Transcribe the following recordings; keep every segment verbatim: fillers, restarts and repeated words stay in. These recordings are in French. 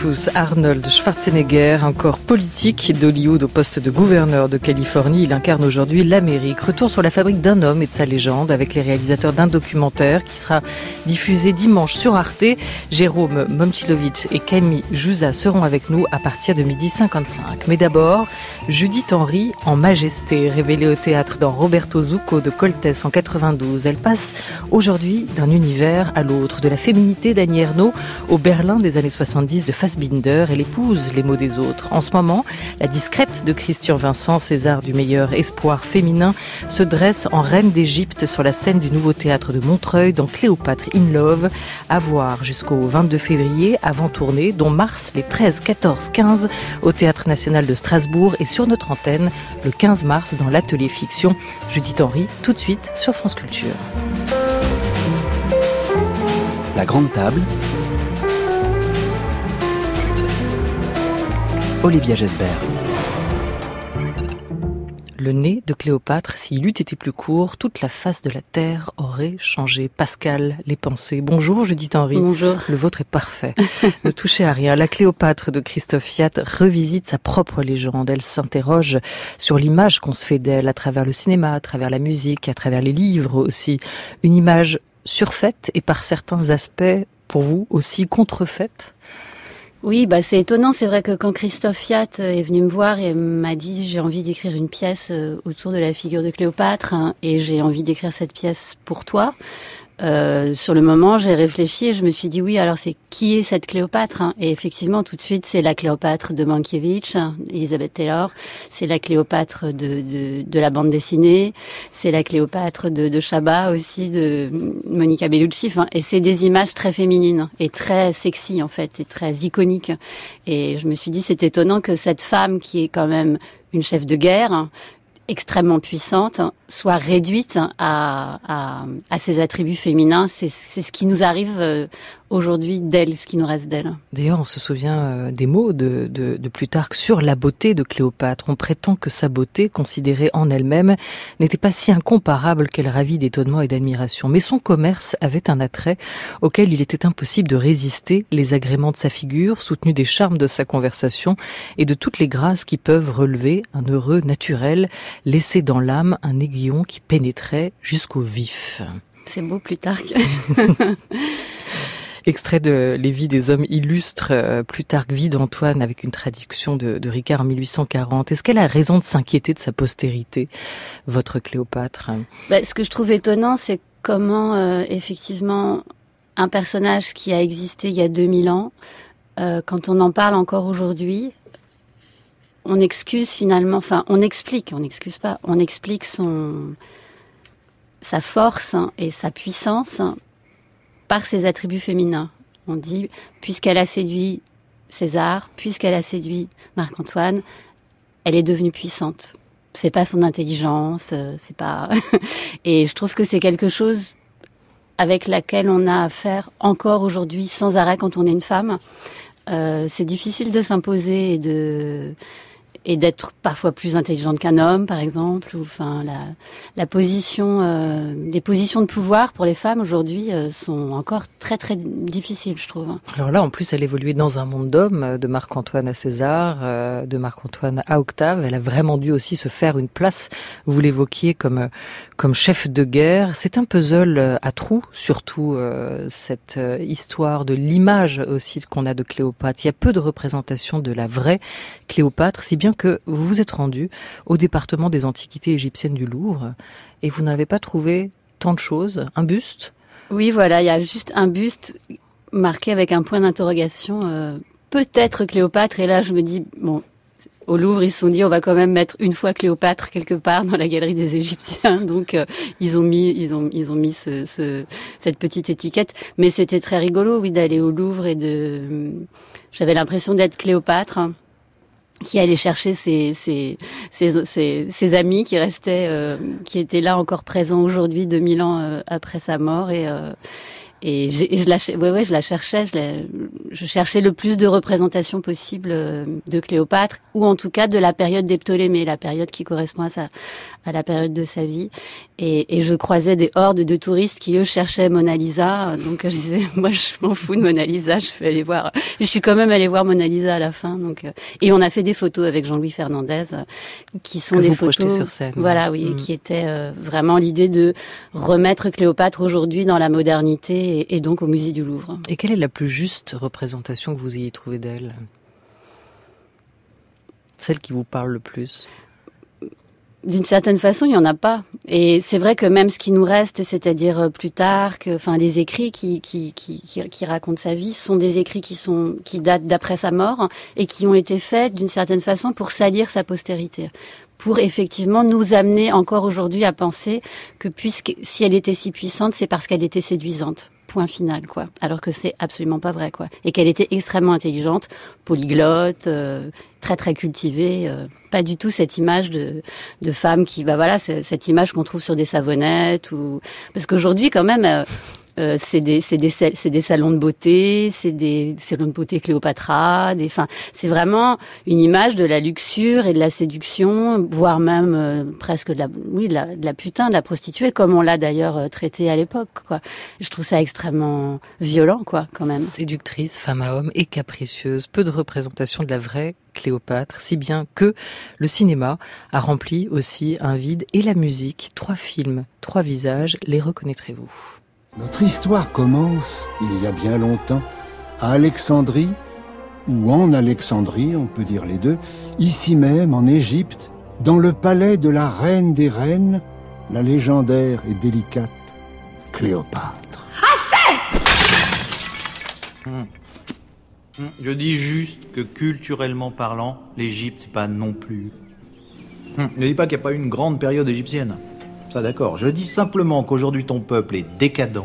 tous. Arnold Schwarzenegger, encore politique d'Hollywood au poste de gouverneur de Californie. Il incarne aujourd'hui l'Amérique. Retour sur la fabrique d'un homme et de sa légende avec les réalisateurs d'un documentaire qui sera diffusé dimanche sur Arte. Jérôme Momcilovic et Camille Jusa seront avec nous à partir de midi cinquante-cinq. Mais d'abord, Judith Henry en majesté, révélée au théâtre dans Roberto Zucco de Coltès en quatre-vingt-douze. Elle passe aujourd'hui d'un univers à l'autre, de la féminité d'Annie Ernaux au Berlin des années soixante-dix de Fassbinder. Elle épouse les mots des autres. En ce moment, la discrète de Christian Vincent, César du meilleur espoir féminin, se dresse en reine d'Égypte sur la scène du nouveau théâtre de Montreuil dans Cléopâtre in Love, à voir jusqu'au vingt-deux février, avant tournée, dont mars les treize, quatorze, quinze au Théâtre National de Strasbourg et sur notre antenne le quinze mars dans l'Atelier Fiction. Judith Henry, tout de suite sur France Culture. La grande table. Olivia Gesbert. Le nez de Cléopâtre, s'il eût été plus court, toute la face de la terre aurait changé. Pascal, les pensées. Bonjour Judith Henry. Bonjour. Le vôtre est parfait. Ne touchez à rien. La Cléopâtre de Christophe Fiat revisite sa propre légende. Elle s'interroge sur l'image qu'on se fait d'elle à travers le cinéma, à travers la musique, à travers les livres aussi. Une image surfaite et par certains aspects, pour vous, aussi contrefaite. Oui, bah c'est étonnant. C'est vrai que quand Christophe Fiat est venu me voir et m'a dit j'ai envie d'écrire une pièce autour de la figure de Cléopâtre hein, et j'ai envie d'écrire cette pièce pour toi. Euh, sur le moment, j'ai réfléchi et je me suis dit oui, alors c'est qui est cette Cléopâtre hein. Et effectivement, tout de suite, c'est la Cléopâtre de Mankiewicz, hein, Elizabeth Taylor, c'est la Cléopâtre de, de, de la bande dessinée, c'est la Cléopâtre de, de Chabat aussi, de Monica Bellucci, enfin, et c'est des images très féminines et très sexy en fait, et très iconiques. Et je me suis dit, c'est étonnant que cette femme qui est quand même une chef de guerre, hein, extrêmement puissante, soit réduite à, à, à ses attributs féminins. C'est, c'est ce qui nous arrive aujourd'hui d'elle, ce qui nous reste d'elle. D'ailleurs, on se souvient des mots de, de, de Plutarque sur la beauté de Cléopâtre. On prétend que sa beauté, considérée en elle-même, n'était pas si incomparable qu'elle ravit d'étonnement et d'admiration. Mais son commerce avait un attrait auquel il était impossible de résister, les agréments de sa figure, soutenus des charmes de sa conversation et de toutes les grâces qui peuvent relever un heureux naturel, laisser dans l'âme un aiguillon qui pénétrait jusqu'au vif. C'est beau, Plutarque. Extrait de Les vies des hommes illustres, euh, Plutarque, vie d'Antoine, avec une traduction de, de Ricard en mille huit cent quarante. Est-ce qu'elle a raison de s'inquiéter de sa postérité, votre Cléopâtre ? Bah, ce que je trouve étonnant, c'est comment, euh, effectivement, un personnage qui a existé il y a deux mille ans, euh, quand on en parle encore aujourd'hui, on excuse finalement, enfin, on explique, on n'excuse pas, on explique son, sa force hein, et sa puissance hein, par ses attributs féminins. On dit, puisqu'elle a séduit César, puisqu'elle a séduit Marc-Antoine, elle est devenue puissante. C'est pas son intelligence, c'est pas... Et je trouve que c'est quelque chose avec laquelle on a affaire encore aujourd'hui, sans arrêt, quand on est une femme. Euh, c'est difficile de s'imposer et de... et d'être parfois plus intelligente qu'un homme, par exemple. Ou, enfin, la, la position, euh, les positions de pouvoir pour les femmes aujourd'hui euh, sont encore très très difficiles, je trouve. Alors là, en plus, elle évoluait dans un monde d'hommes, de Marc-Antoine à César, euh, de Marc-Antoine à Octave. Elle a vraiment dû aussi se faire une place. Vous l'évoquiez comme comme chef de guerre. C'est un puzzle à trous, surtout euh, cette euh, histoire de l'image aussi qu'on a de Cléopâtre. Il y a peu de représentation de la vraie Cléopâtre, si bien que vous vous êtes rendu au département des antiquités égyptiennes du Louvre et vous n'avez pas trouvé tant de choses. Un buste ? Oui, voilà, il y a juste un buste marqué avec un point d'interrogation. Euh, peut-être Cléopâtre. Et là, je me dis, bon, au Louvre, ils se sont dit, on va quand même mettre une fois Cléopâtre quelque part dans la galerie des Égyptiens. Donc, euh, ils ont mis, ils ont, ils ont mis ce, ce, cette petite étiquette. Mais c'était très rigolo, oui, d'aller au Louvre et de. J'avais l'impression d'être Cléopâtre, hein, qui allait chercher ses, ses, ses, ses, ses amis qui restaient, euh, qui étaient là encore présents aujourd'hui, deux mille ans euh, après sa mort. Et, euh, Et, et je, la, ouais, ouais, je la cherchais, je, la, je cherchais le plus de représentations possible de Cléopâtre, ou en tout cas de la période des Ptolémées, la période qui correspond à, sa, à la période de sa vie. Et, et je croisais des hordes de touristes qui, eux, cherchaient Mona Lisa. Donc je disais, moi je m'en fous de Mona Lisa, je vais aller voir. Je suis quand même allée voir Mona Lisa à la fin. Donc, et on a fait des photos avec Jean-Louis Fernandez, qui sont que des vous photos... projetez sur scène. Voilà, oui, mmh. qui étaient euh, vraiment l'idée de remettre Cléopâtre aujourd'hui dans la modernité, et, et donc au musée du Louvre. Et quelle est la plus juste représentation que vous ayez trouvée d'elle ? Celle qui vous parle le plus ? D'une certaine façon, il n'y en a pas. Et c'est vrai que même ce qui nous reste, c'est-à-dire Plutarque, enfin les écrits qui, qui, qui, qui, qui racontent sa vie, sont des écrits qui, sont, qui datent d'après sa mort et qui ont été faits d'une certaine façon pour salir sa postérité. Pour effectivement nous amener encore aujourd'hui à penser que puisque si elle était si puissante, c'est parce qu'elle était séduisante. Point final, quoi. Alors que c'est absolument pas vrai, quoi. Et qu'elle était extrêmement intelligente, polyglotte, euh, très très cultivée. Euh, pas du tout cette image de de femme qui, bah voilà, c'est, cette image qu'on trouve sur des savonnettes ou parce qu'aujourd'hui quand même. Euh, Euh, c'est des c'est des c'est des salons de beauté, c'est des salons de beauté Cléopatra, des enfin c'est vraiment une image de la luxure et de la séduction, voire même euh, presque de la oui de la, de la putain, de la prostituée, comme on l'a d'ailleurs euh, traité à l'époque, quoi. Je trouve ça extrêmement violent, quoi, quand même. Séductrice, femme à homme et capricieuse, peu de représentation de la vraie Cléopâtre, si bien que le cinéma a rempli aussi un vide, et la musique. Trois films, trois visages, les reconnaîtrez-vous ? Notre histoire commence, il y a bien longtemps, à Alexandrie, ou en Alexandrie, on peut dire les deux, ici même, en Égypte, dans le palais de la reine des reines, la légendaire et délicate Cléopâtre. Assez ! Hum. Hum. Je dis juste que culturellement parlant, l'Égypte, c'est pas non plus... Hum. Ne dis pas qu'il n'y a pas eu une grande période égyptienne. Ça d'accord, je dis simplement qu'aujourd'hui ton peuple est décadent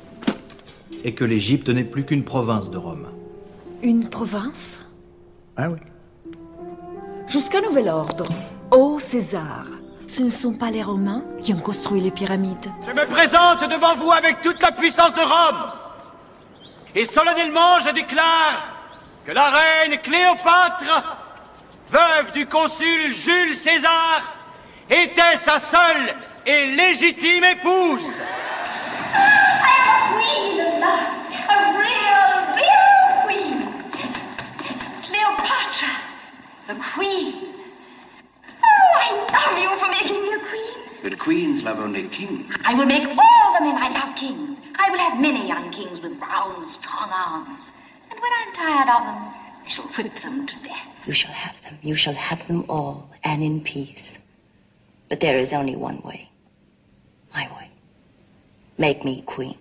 et que l'Égypte n'est plus qu'une province de Rome. Une province ? Ah oui. Jusqu'à nouvel ordre, ô César, ce ne sont pas les Romains qui ont construit les pyramides. Je me présente devant vous avec toute la puissance de Rome. Et solennellement je déclare que la reine Cléopâtre, veuve du consul Jules César, était sa seule et légitime épouse. I am a queen at last, a real, real queen. Cleopatra, the queen. Oh, I love you for making me a queen. But queens love only kings. I will make all the men I love kings. I will have many young kings with round, strong arms. And when I'm tired of them, I shall whip them to death. You shall have them. You shall have them all, and in peace. But there is only one way. My way. Make me queen.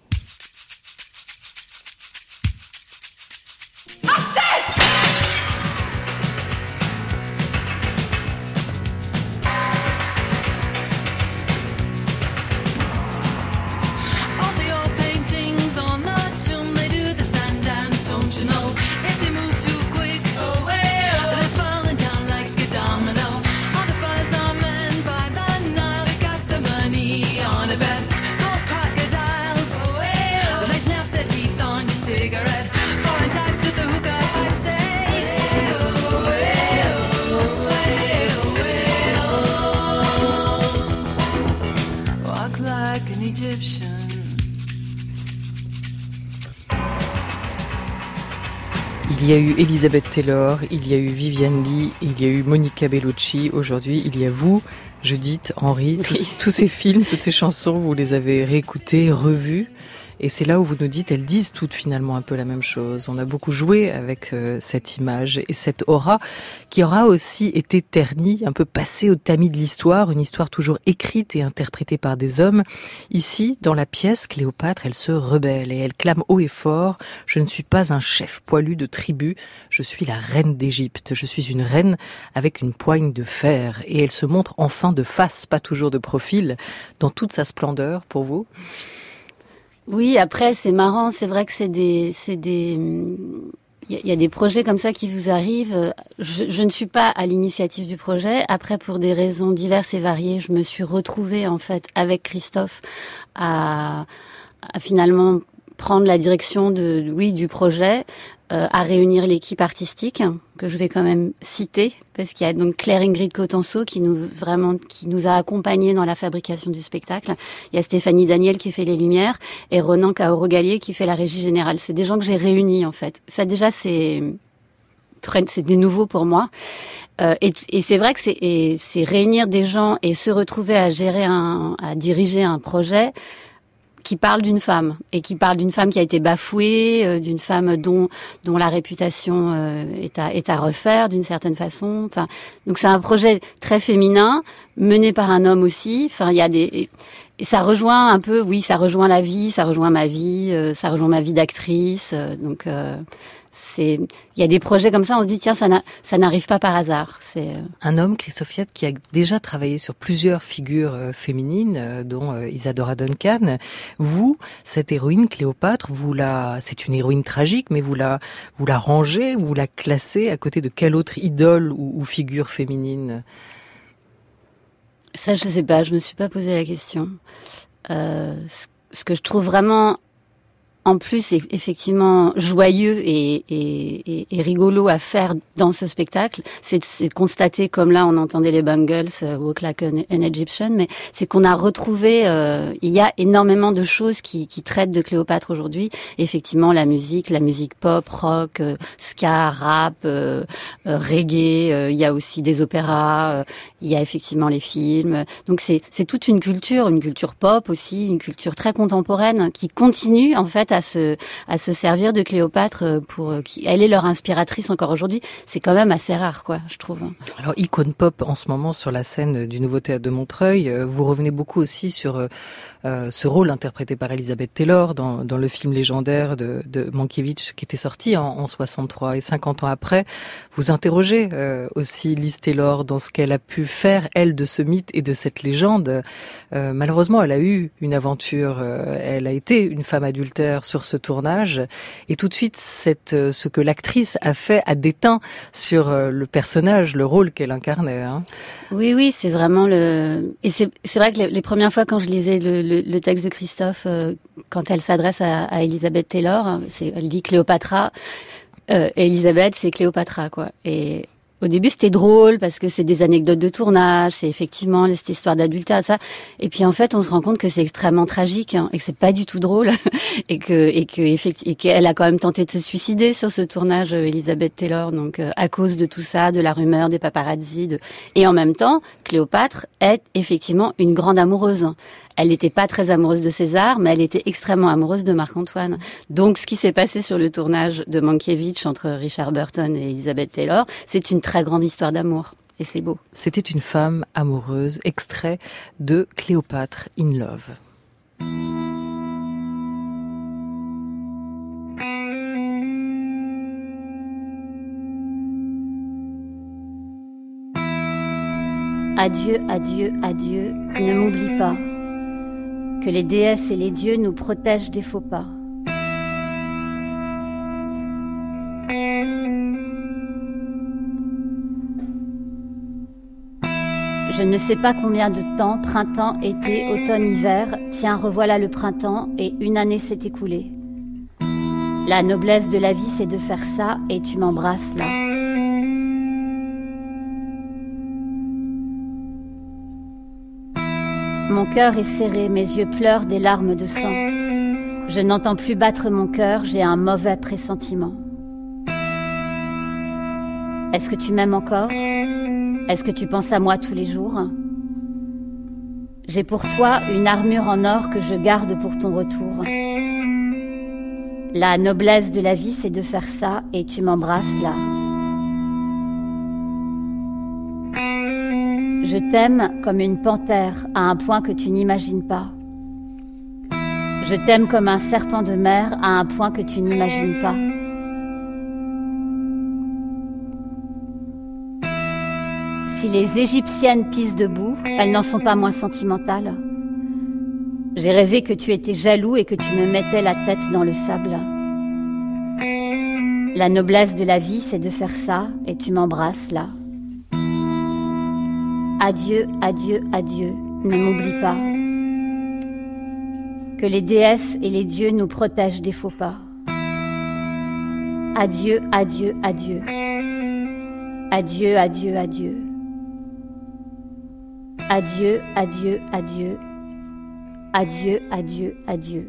Il y a eu Elizabeth Taylor, il y a eu Vivian Leigh, il y a eu Monica Bellucci. Aujourd'hui, il y a vous, Judith, Henri. Oui. Tous, tous ces films, toutes ces chansons, vous les avez réécoutées, revues. Et c'est là où vous nous dites, elles disent toutes finalement un peu la même chose. On a beaucoup joué avec euh, cette image et cette aura qui aura aussi été ternie, un peu passée au tamis de l'histoire, une histoire toujours écrite et interprétée par des hommes. Ici, dans la pièce, Cléopâtre, elle se rebelle et elle clame haut et fort « Je ne suis pas un chef poilu de tribu, je suis la reine d'Égypte. Je suis une reine avec une poigne de fer. » Et elle se montre enfin de face, pas toujours de profil, dans toute sa splendeur pour vous. Oui, après c'est marrant, c'est vrai que c'est des, c'est des, il y, y a des projets comme ça qui vous arrivent. Je, je ne suis pas à l'initiative du projet. Après, pour des raisons diverses et variées, je me suis retrouvée en fait avec Christophe à, à finalement prendre la direction de, oui, du projet, euh, à réunir l'équipe artistique que je vais quand même citer parce qu'il y a donc Claire Ingrid Cotenceau qui nous vraiment qui nous a accompagnés dans la fabrication du spectacle. Il y a Stéphanie Daniel qui fait les lumières et Ronan Kaoro-Gallier qui fait la régie générale. C'est des gens que j'ai réunis en fait. Ça déjà c'est très, c'est des nouveaux pour moi. Euh, et, et c'est vrai que c'est, et c'est réunir des gens et se retrouver à gérer un, à diriger un projet qui parle d'une femme et qui parle d'une femme qui a été bafouée, euh, d'une femme dont dont la réputation euh, est à est à refaire d'une certaine façon. Enfin, donc c'est un projet très féminin mené par un homme aussi. Enfin, il y a des et ça rejoint un peu, oui, ça rejoint la vie, ça rejoint ma vie, euh, ça rejoint ma vie d'actrice. Euh, donc euh, c'est, il y a des projets comme ça, on se dit tiens, ça, n'a, ça n'arrive pas par hasard. C'est euh... un homme, Christophe Fiat, qui a déjà travaillé sur plusieurs figures euh, féminines, euh, dont euh, Isadora Duncan. Vous, cette héroïne Cléopâtre, vous la, c'est une héroïne tragique, mais vous la, vous la rangez, vous la classez à côté de quelle autre idole ou, ou figure féminine? Ça, je sais pas, je me suis pas posé la question. Euh, ce, ce que je trouve vraiment en plus, effectivement, joyeux et, et, et, et rigolo à faire dans ce spectacle, c'est de, c'est de constater, comme là on entendait les Bangles, uh, Walk Like an, an Egyptian, mais c'est qu'on a retrouvé, euh, il y a énormément de choses qui, qui traitent de Cléopâtre aujourd'hui. Effectivement, la musique, la musique pop, rock, euh, ska, rap, euh, euh, reggae, euh, il y a aussi des opéras, euh, il y a effectivement les films. Donc c'est, c'est toute une culture, une culture pop aussi, une culture très contemporaine qui continue en fait à se à se servir de Cléopâtre pour qui elle est leur inspiratrice encore aujourd'hui. C'est quand même assez rare, quoi, je trouve. Alors icône pop en ce moment sur la scène du Nouveau Théâtre de Montreuil, vous revenez beaucoup aussi sur euh, ce rôle interprété par Elizabeth Taylor dans dans le film légendaire de de Mankiewicz qui était sorti en, en soixante-trois, et cinquante ans après, vous interrogez euh, aussi Liz Taylor dans ce qu'elle a pu faire elle de ce mythe et de cette légende. Euh, malheureusement, elle a eu une aventure, euh, elle a été une femme adultère sur ce tournage, et tout de suite cette, ce que l'actrice a fait a déteint sur le personnage, le rôle qu'elle incarnait. Hein. Oui, oui, c'est vraiment le. Et c'est, c'est vrai que les, les premières fois quand je lisais le, le, le texte de Christophe, euh, quand elle s'adresse à, à Elizabeth Taylor, c'est, elle dit Cléopatra, euh, et Elizabeth c'est Cléopatra, quoi. Et au début, c'était drôle parce que c'est des anecdotes de tournage, c'est effectivement cette histoire d'adultère, ça. Et puis en fait, on se rend compte que c'est extrêmement tragique, hein, et que c'est pas du tout drôle, et que et que et qu'elle a quand même tenté de se suicider sur ce tournage, Elizabeth Taylor, donc euh, à cause de tout ça, de la rumeur, des paparazzis, de... et en même temps, Cléopâtre est effectivement une grande amoureuse. Elle n'était pas très amoureuse de César, mais elle était extrêmement amoureuse de Marc-Antoine. Donc, ce qui s'est passé sur le tournage de Mankiewicz entre Richard Burton et Elizabeth Taylor, c'est une très grande histoire d'amour. Et c'est beau. C'était une femme amoureuse, extrait de Cléopâtre in Love. Adieu, adieu, adieu, ne m'oublie pas. Que les déesses et les dieux nous protègent des faux pas. Je ne sais pas combien de temps, printemps, été, automne, hiver, tiens, revoilà le printemps et une année s'est écoulée. La noblesse de la vie, c'est de faire ça et tu m'embrasses là. Mon cœur est serré, mes yeux pleurent des larmes de sang. Je n'entends plus battre mon cœur, j'ai un mauvais pressentiment. Est-ce que tu m'aimes encore ? Est-ce que tu penses à moi tous les jours ? J'ai pour toi une armure en or que je garde pour ton retour. La noblesse de la vie, c'est de faire ça et tu m'embrasses là. Je t'aime comme une panthère à un point que tu n'imagines pas. Je t'aime comme un serpent de mer à un point que tu n'imagines pas. Si les Égyptiennes pissent debout, elles n'en sont pas moins sentimentales. J'ai rêvé que tu étais jaloux et que tu me mettais la tête dans le sable. La noblesse de la vie, c'est de faire ça et tu m'embrasses là. Adieu, adieu, adieu, ne m'oublie pas. Que les déesses et les dieux nous protègent des faux pas. Adieu, adieu, adieu. Adieu, adieu, adieu. Adieu, adieu, adieu. Adieu, adieu, adieu.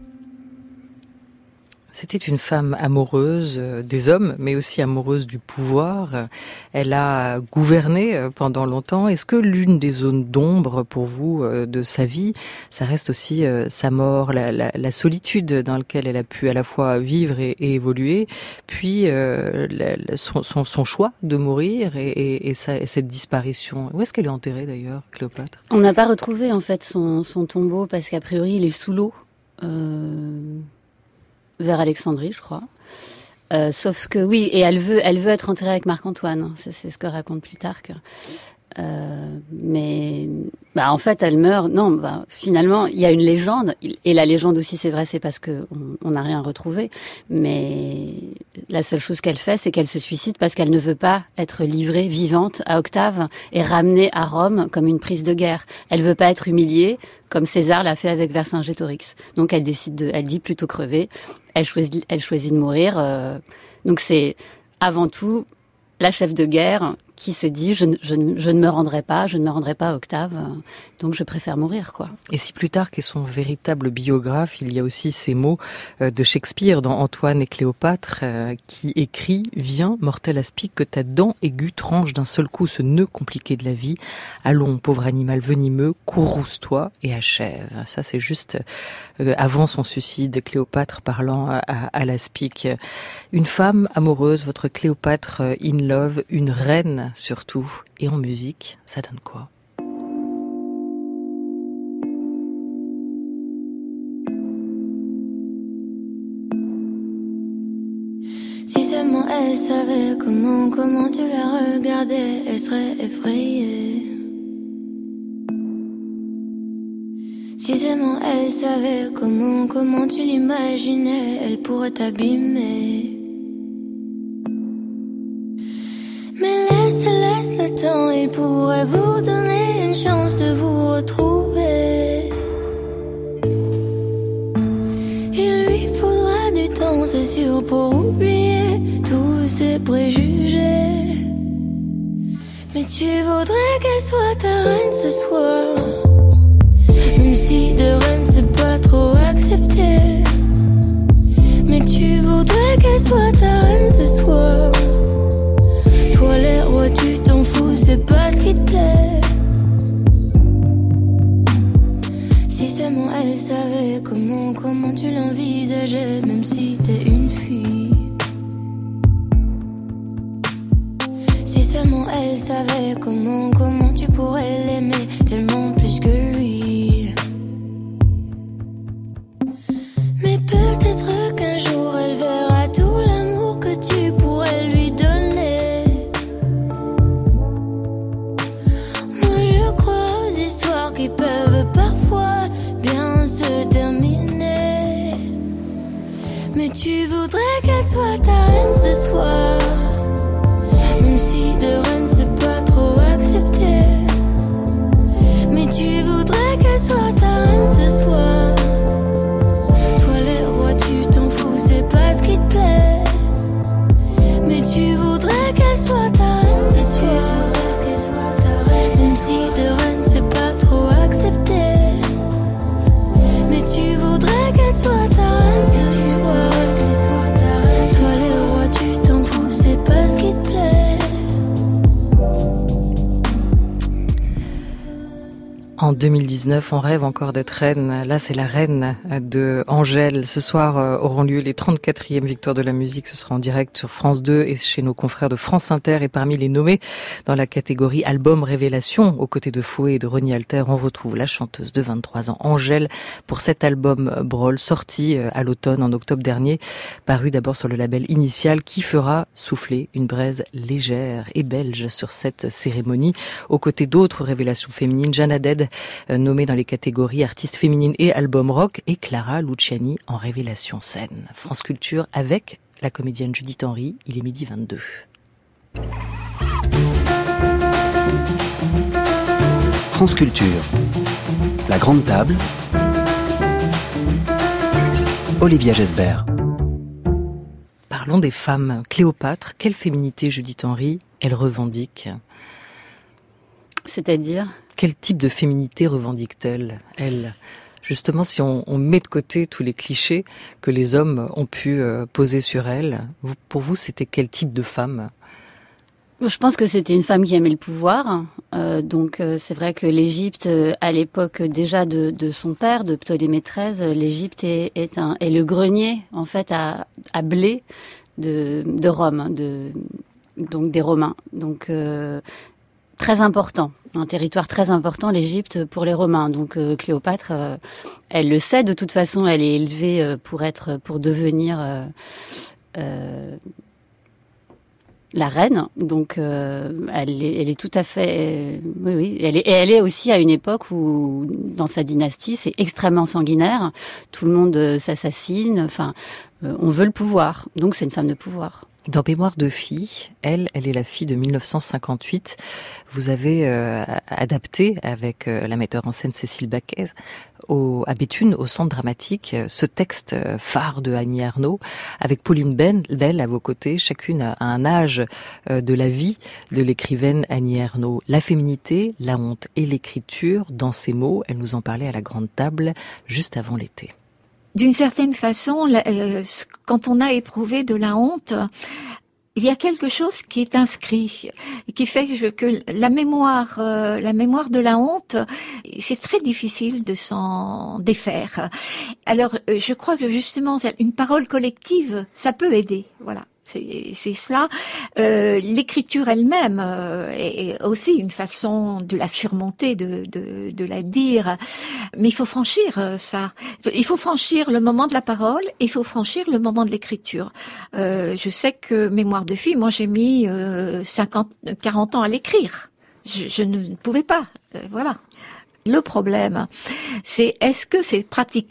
C'était une femme amoureuse des hommes, mais aussi amoureuse du pouvoir. Elle a gouverné pendant longtemps. Est-ce que l'une des zones d'ombre pour vous de sa vie, ça reste aussi sa mort, la, la, la solitude dans laquelle elle a pu à la fois vivre et, et évoluer, puis euh, la, son, son, son choix de mourir et, et, et, sa, et cette disparition. Où est-ce qu'elle est enterrée d'ailleurs, Cléopâtre ? On n'a pas retrouvé en fait son, son tombeau parce qu'a priori il est sous l'eau. Euh... vers Alexandrie, je crois. Euh, sauf que oui, et elle veut, elle veut être enterrée avec Marc-Antoine. C'est, c'est ce que raconte Plutarque. Euh, mais bah en fait, elle meurt. Non, bah finalement, il y a une légende, et la légende aussi, c'est vrai, c'est parce que on n'a rien retrouvé. Mais la seule chose qu'elle fait, c'est qu'elle se suicide parce qu'elle ne veut pas être livrée vivante à Octave et ramenée à Rome comme une prise de guerre. Elle veut pas être humiliée comme César l'a fait avec Vercingétorix. Donc elle décide de, elle dit plutôt crever. Elle choisit, elle choisit de mourir. Euh, donc c'est avant tout la chef de guerre qui se dit je, je, je ne me rendrai pas, je ne me rendrai pas à Octave, donc je préfère mourir, quoi. Et si Plutarque est son véritable biographe, il y a aussi ces mots de Shakespeare dans Antoine et Cléopâtre qui écrit « Viens, mortel aspic, que ta dent aiguë tranche d'un seul coup ce nœud compliqué de la vie. Allons, pauvre animal venimeux, courrouce-toi et achève. » Ça, c'est juste avant son suicide, Cléopâtre parlant à, à l'aspic. Une femme amoureuse, votre Cléopâtre in love, une reine surtout, et en musique, ça donne quoi ? Si seulement elle savait comment, comment tu la regardais, elle serait effrayée. Si seulement elle savait comment, comment tu l'imaginais, elle pourrait t'abîmer. Mais laisse, laisse le temps, il pourrait vous donner une chance de vous retrouver. Il lui faudra du temps, c'est sûr, pour oublier tous ses préjugés. Mais tu voudrais qu'elle soit ta reine ce soir, même si de reine c'est pas trop accepté. Mais tu voudrais qu'elle soit ta reine ce soir. Toi les rois tu t'en fous, c'est pas ce qui te plaît. Si seulement elle savait comment, comment tu l'envisageais, même si t'es une fille. Si seulement elle savait comment, comment tu pourrais l'aimer tellement plus que lui. Mais peut-être qu'un jour elle verra tout l'amour que tu pourrais lui donner. Moi je crois aux histoires qui peuvent parfois bien se terminer. Mais tu voudrais qu'elle soit ta reine ce soir, même si de reine c'est pas trop accepté. Mais tu voudrais qu'elle soit ta reine ce soir. Toi les rois tu t'en fous, c'est pas ce qui te plaît. Mais tu voudrais qu'elle soit ta reine ce soir. Même si de reine c'est pas trop accepté. Mais tu voudrais qu'elle soit ta reine ce soir. Toi les rois tu t'en fous, c'est pas ce qui te plaît. En deux mille dix-neuf, on rêve encore d'être reine. Là, c'est la reine de Angèle. Ce soir euh, auront lieu les trente-quatrièmes Victoires de la musique. Ce sera en direct sur France deux et chez nos confrères de France Inter. Et parmi les nommés dans la catégorie Album Révélation, aux côtés de Fouet et de Ronnie Alter, on retrouve la chanteuse de vingt-trois ans, Angèle, pour cet album Brol, sorti à l'automne, en octobre dernier, paru d'abord sur le label Initial, qui fera souffler une braise légère et belge sur cette cérémonie, aux côtés d'autres révélations féminines, Jeanne Haddad, nommée dans les catégories artistes féminines et album rock, et Clara Luciani en révélation scène. France Culture avec la comédienne Judith Henry, il est midi vingt-deux. France Culture, la grande table, Olivia Gesbert. Parlons des femmes. Cléopâtre, quelle féminité Judith Henry elle revendique ? C'est-à-dire ? Quel type de féminité revendique-t-elle, elle ? Justement, si on, on met de côté tous les clichés que les hommes ont pu euh, poser sur elle, vous, pour vous, c'était quel type de femme ? Je pense que c'était une femme qui aimait le pouvoir. Euh, donc euh, c'est vrai que l'Égypte, euh, à l'époque déjà de, de son père, de Ptolémée treize, euh, l'Égypte est, est, un, est le grenier en fait à, à blé de, de Rome, de, donc des Romains. Donc euh, très important, un territoire très important, l'Égypte pour les Romains. Donc euh, Cléopâtre, euh, elle le sait de toute façon, elle est élevée euh, pour être, pour devenir euh, euh, la reine. Donc euh, elle, est, elle est tout à fait, euh, oui oui, elle est, et elle est aussi à une époque où dans sa dynastie c'est extrêmement sanguinaire, tout le monde euh, s'assassine. Enfin, euh, on veut le pouvoir, donc c'est une femme de pouvoir. Dans Mémoire de fille, elle, elle est la fille de mille neuf cent cinquante-huit. Vous avez euh, adapté avec euh, la metteur en scène Cécile Baquez au, à Béthune, au Centre dramatique, ce texte phare de Annie Ernaux, avec Pauline Bell à vos côtés, chacune à un âge euh, de la vie de l'écrivaine Annie Ernaux. La féminité, la honte et l'écriture, dans ces mots, elle nous en parlait à la grande table juste avant l'été. D'une certaine façon, euh, quand on a éprouvé de la honte, il y a quelque chose qui est inscrit, qui fait que la mémoire, euh, la mémoire de la honte, c'est très difficile de s'en défaire. Alors, je crois que justement, une parole collective, ça peut aider. Voilà. C'est, c'est cela. Euh, l'écriture elle-même euh, est aussi une façon de la surmonter, de, de, de la dire. Mais il faut franchir euh, ça. Il faut franchir le moment de la parole et il faut franchir le moment de l'écriture. Euh, je sais que Mémoire de fille, moi j'ai mis euh, cinquante, quarante ans à l'écrire. Je, je ne pouvais pas. Euh, voilà. Le problème, c'est est-ce que c'est praticable ?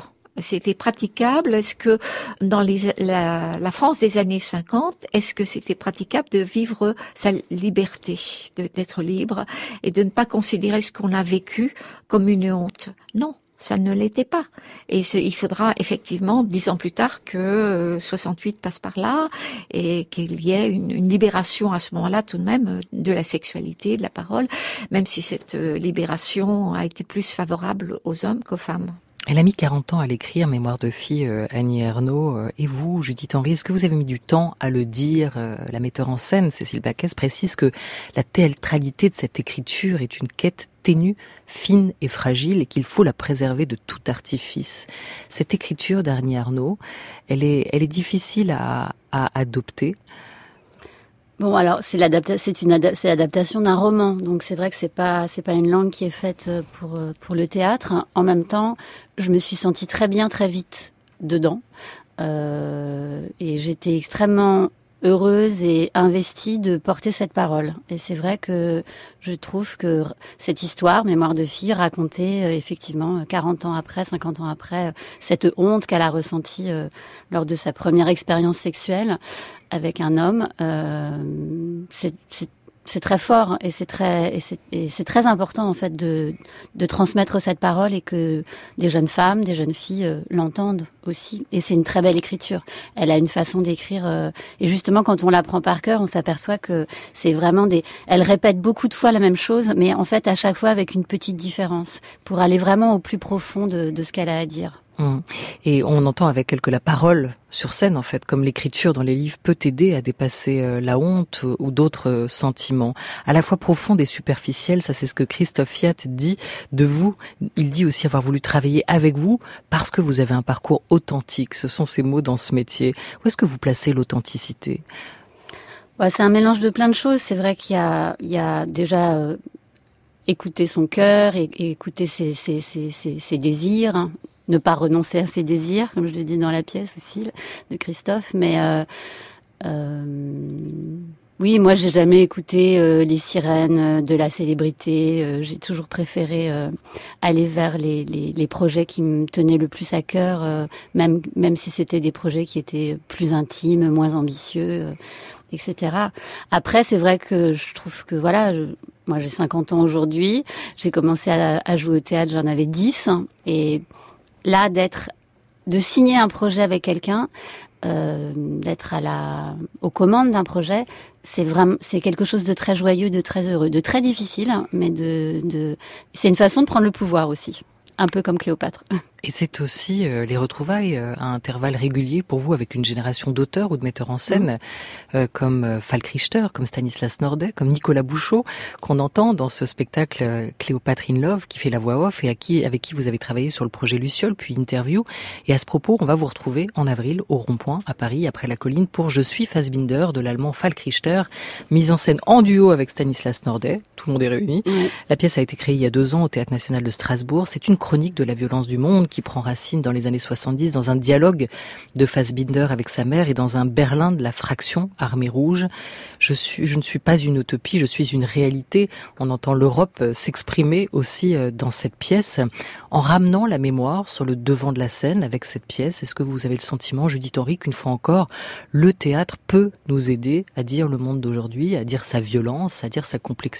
C'était praticable. Est-ce que dans les, la, la France des années cinquante, est-ce que c'était praticable de vivre sa liberté, de, d'être libre et de ne pas considérer ce qu'on a vécu comme une honte ? Non, ça ne l'était pas. Et ce, il faudra effectivement, dix ans plus tard, que euh, soixante-huit passe par là et qu'il y ait une, une libération à ce moment-là tout de même de la sexualité, de la parole, même si cette euh, libération a été plus favorable aux hommes qu'aux femmes. Elle a mis quarante ans à l'écrire, Mémoire de fille, euh, Annie Ernaux. Euh, et vous, Judith Henry, est-ce que vous avez mis du temps à le dire ? euh, La metteur en scène, Cécile Baquez, précise que la théâtralité de cette écriture est une quête ténue, fine et fragile et qu'il faut la préserver de tout artifice. Cette écriture d'Annie Ernaux, elle est, elle est difficile à, à adopter. Bon, alors c'est l'adaptation, c'est une ada- c'est l'adaptation d'un roman, donc c'est vrai que c'est pas c'est pas une langue qui est faite pour pour le théâtre. En même temps, je me suis sentie très bien très vite dedans, euh, et j'étais extrêmement heureuse et investie de porter cette parole. Et c'est vrai que je trouve que cette histoire, Mémoire de fille, racontait euh, effectivement quarante ans après, cinquante ans après, euh, cette honte qu'elle a ressentie euh, lors de sa première expérience sexuelle avec un homme. Euh, c'est, c'est c'est très fort et c'est très et c'est, et c'est très important en fait de de transmettre cette parole et que des jeunes femmes, des jeunes filles euh, l'entendent aussi. Et c'est une très belle écriture. Elle a une façon d'écrire euh, et justement quand on l'apprend par cœur, on s'aperçoit que c'est vraiment des. Elle répète beaucoup de fois la même chose, mais en fait à chaque fois avec une petite différence pour aller vraiment au plus profond de, de ce qu'elle a à dire. Et on entend avec elle que la parole sur scène, en fait, comme l'écriture dans les livres, peut aider à dépasser la honte ou d'autres sentiments, à la fois profonds et superficiels. Ça, c'est ce que Christophe Fiat dit de vous. Il dit aussi avoir voulu travailler avec vous parce que vous avez un parcours authentique. Ce sont ces mots dans ce métier. Où est-ce que vous placez l'authenticité ? Ouais, c'est un mélange de plein de choses. C'est vrai qu'il y a, il y a déjà euh, écouter son cœur et, et écouter ses, ses, ses, ses, ses désirs, hein. Ne pas renoncer à ses désirs, comme je le dis dans la pièce aussi de Christophe. Mais euh, euh, oui, moi j'ai jamais écouté euh, les sirènes de la célébrité. Euh, j'ai toujours préféré euh, aller vers les, les, les projets qui me tenaient le plus à cœur, euh, même même si c'était des projets qui étaient plus intimes, moins ambitieux, euh, et cetera. Après, c'est vrai que je trouve que voilà. Je, moi j'ai cinquante ans aujourd'hui. J'ai commencé à, à jouer au théâtre, j'en avais dix et là, d'être de signer un projet avec quelqu'un, euh, d'être à la, aux commandes d'un projet, c'est vraiment, c'est quelque chose de très joyeux, de très heureux, de très difficile, mais de, de, c'est une façon de prendre le pouvoir aussi. Un peu comme Cléopâtre. Et c'est aussi euh, les retrouvailles euh, à intervalles réguliers pour vous avec une génération d'auteurs ou de metteurs en scène mmh. euh, comme euh, Falk Richter, comme Stanislas Nordet, comme Nicolas Bouchot, qu'on entend dans ce spectacle euh, Cléopâtre in Love qui fait la voix off et à qui, avec qui vous avez travaillé sur le projet Luciole puis Interview. Et à ce propos, on va vous retrouver en avril au Rond-Point à Paris après la colline pour Je suis Fassbinder de l'allemand Falk Richter, mise en scène en duo avec Stanislas Nordet. Tout le monde est réuni. Mmh. La pièce a été créée il y a deux ans au Théâtre National de Strasbourg. C'est une chronique de la violence du monde qui prend racine dans les années soixante-dix, dans un dialogue de Fassbinder avec sa mère et dans un Berlin de la fraction armée rouge. Je suis, je ne suis pas une utopie, je suis une réalité. On entend l'Europe s'exprimer aussi dans cette pièce, en ramenant la mémoire sur le devant de la scène avec cette pièce. Est-ce que vous avez le sentiment, Judith Henry, qu'une fois encore, le théâtre peut nous aider à dire le monde d'aujourd'hui, à dire sa violence, à dire sa complexité ?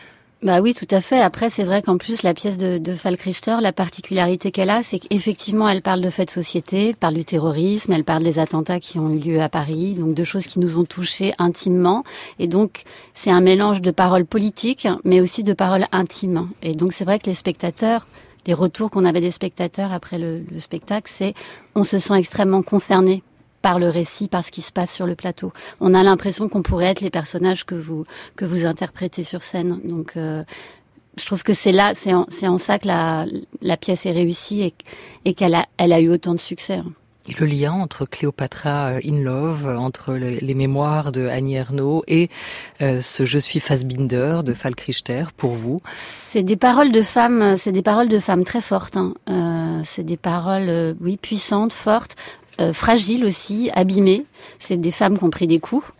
Bah oui, tout à fait. Après, c'est vrai qu'en plus, la pièce de, de Falk Richter, la particularité qu'elle a, c'est qu'effectivement, elle parle de faits de société, elle parle du terrorisme, elle parle des attentats qui ont eu lieu à Paris, donc de choses qui nous ont touchés intimement. Et donc, c'est un mélange de paroles politiques, mais aussi de paroles intimes. Et donc, c'est vrai que les spectateurs, les retours qu'on avait des spectateurs après le, le spectacle, c'est on se sent extrêmement concerné par le récit, par ce qui se passe sur le plateau. On a l'impression qu'on pourrait être les personnages que vous que vous interprétez sur scène. Donc, euh, je trouve que c'est là, c'est en, c'est en ça que la la pièce est réussie et, et qu'elle a elle a eu autant de succès. Et le lien entre Cléopâtre in Love, entre les, les mémoires de Annie Ernaux et euh, ce Je suis Fassbinder de Falk Richter, pour vous? C'est des paroles de femmes, c'est des paroles de femmes très fortes. Hein. Euh, c'est des paroles, euh, oui, puissantes, fortes. Euh, fragiles aussi, abîmées. C'est des femmes qui ont pris des coups,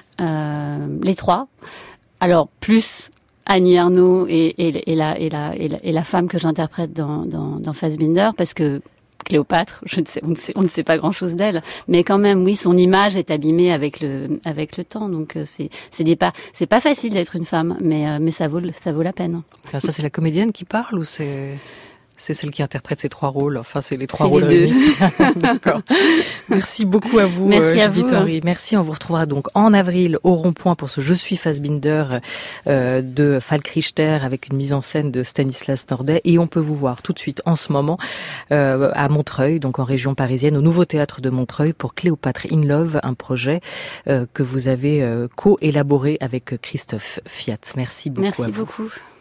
euh, les trois. Alors plus Annie Ernaux et, et, et, la, et, la, et, la, et la femme que j'interprète dans, dans, dans Fassbinder, parce que Cléopâtre, je ne sais, on ne sait, on ne sait pas grand-chose d'elle, mais quand même, oui, son image est abîmée avec le, avec le temps. Donc c'est, c'est des pas, c'est pas facile d'être une femme, mais, mais ça vaut, ça vaut la peine. Alors ça, c'est la comédienne qui parle ou c'est C'est celle qui interprète ces trois rôles. Enfin, c'est les trois c'est rôles les réunis. D'accord. Merci beaucoup à vous, Merci euh, à Judith vous. Henry. Merci. On vous retrouvera donc en avril au Rond-Point pour ce Je suis Fassbinder euh, de Falk Richter avec une mise en scène de Stanislas Nordet. Et on peut vous voir tout de suite en ce moment euh, à Montreuil, donc en région parisienne, au Nouveau Théâtre de Montreuil pour Cléopâtre in Love, un projet euh, que vous avez euh, co-élaboré avec Christophe Fiat. Merci beaucoup. Merci à vous. beaucoup.